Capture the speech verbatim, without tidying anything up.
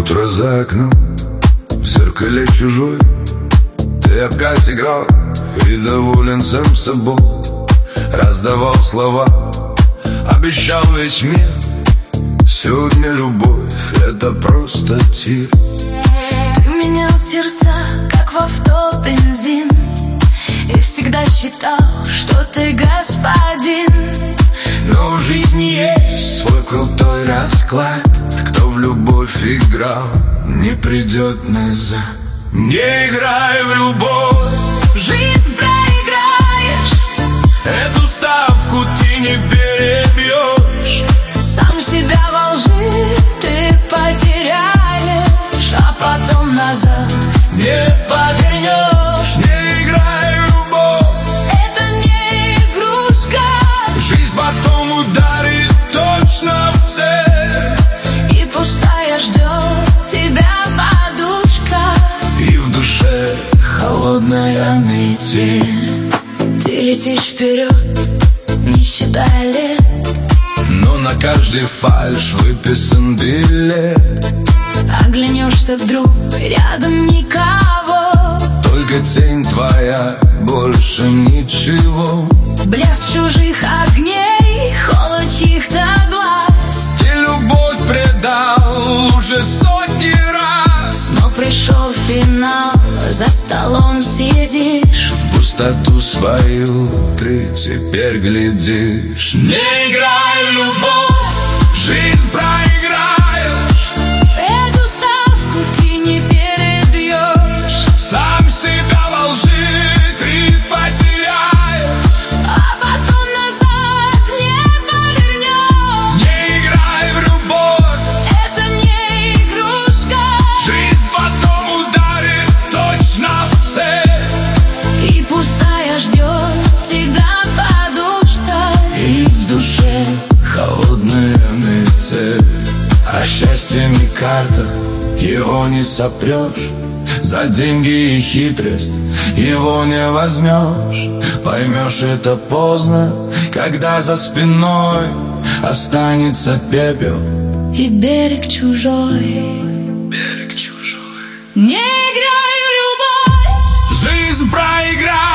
Утро за окном, в зеркале чужой. Ты опять играл и доволен сам собой. Раздавал слова, обещал весь мир. Сегодня любовь — это просто тир. Ты менял сердца, как в авто бензин, и всегда считал, что ты господин. Но в жизни есть свой крутой расклад. Кто в любовь играл, не придет назад. Не играй в любовь, Жизнь проиграешь, эту ставку ты не перебьешь. сам себя во лжи ты потеряешь, а потом назад Не повернешь. Не играй в любовь, Это не игрушка, жизнь потом ударит точно в цель. и пустая ждет тебя подушка, И в душе холодная метель. ты летишь вперед, не считая лет. Но на каждый фальш выписан билет. Оглянешься вдруг, рядом никого, Только тень твоя, больше ничего. блеск чужих огней, холод чьих-то глаз. Ты любовь предал уже сотни раз. Но пришел финал, за столом сидишь. В пустоту свою ты теперь глядишь. Не играй в любовь, жизнь проиграешь. Эту ставку ты не перебьешь, Сам себя во лжи ты потеряешь. а потом назад не повернешь. Не играй в любовь, Это не игрушка, жизнь потом ударит точно в цель. и пустая ждет тебя подушка. И в душе холодная метель. А счастье не карта, его не сопрешь. За деньги и хитрость его не возьмешь. Поймешь это поздно, когда за спиной останется пепел. И берег чужой. Берег чужой. Не играй в любовь, Жизнь проиграй.